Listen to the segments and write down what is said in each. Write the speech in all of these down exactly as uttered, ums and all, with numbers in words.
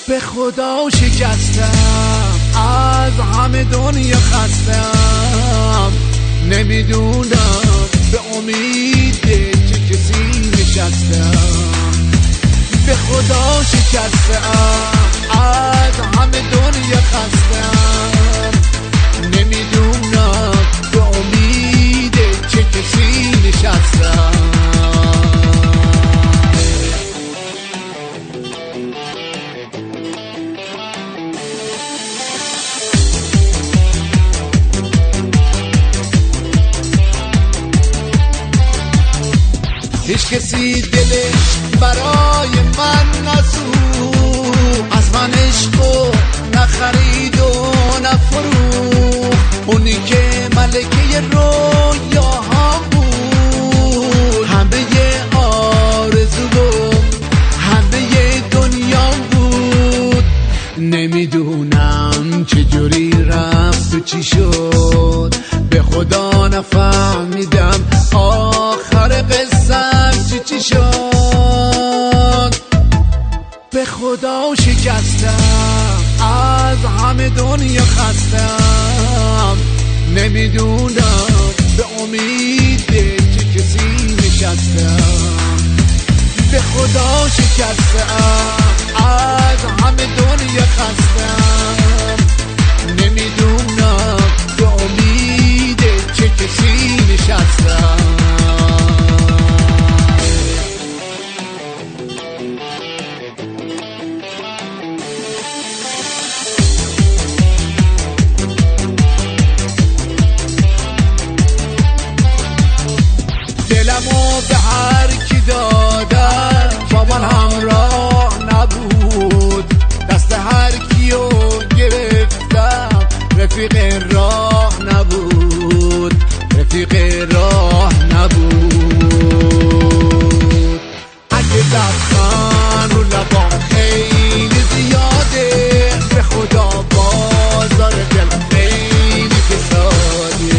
به خدا شکستم، از همه دنیا خستم، نمیدونم به امید چه کسی نشستم. به خدا شکستم، از همه دنیا خستم، نمیدونم به امید چه کسی نشستم. هیچ کسی دلش برای من نسوخت، از من عشقو نخرید و نفروخت. اونی که ملکه رویاهام بود، همه آرزو و همه دنیام بود. نمیدونم چجوری رفت و چی شد، به خدا نفهمیدم آخر قصم چی چی شد. به خدا شکستم، از همه دنیا خستم، نمیدونم به امید چه کسی نشستم. به خدا شکستم، از همه دنیا خستم، نمیدونم به امید چه کسی نشستم. دلمو به هر کی دادم با من همراه نبود، دست هر کیو گرفتم رفیق راه نبود، رفیق راه نبود. اگه لبخند رو لبام خیلی زیاده، به خدا بازار دل خیلی فساده.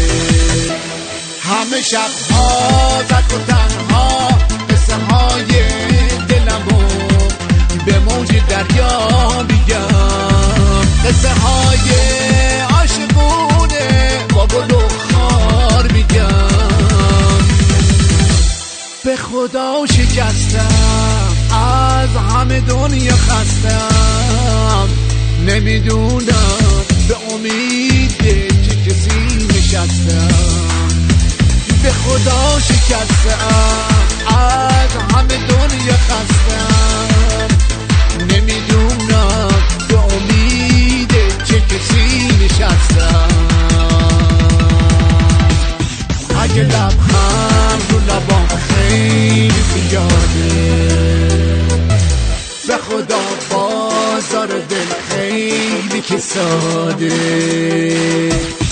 همه شبها تک و تنها قصه های دلمو به موج دریا میگم، قصه های عاشقونه با گل و خار میگم. به خدا شکستم، از همه دنیا خستم، نمیدونم به امید چه کسی نشستم. به خدا شکستم، از همه دنیا خستم، نمیدونم به امید چه کسی نشستم. اگه لبخند رو لبام خیلی زیاده، به خدا بازار دل خیلی که ساده.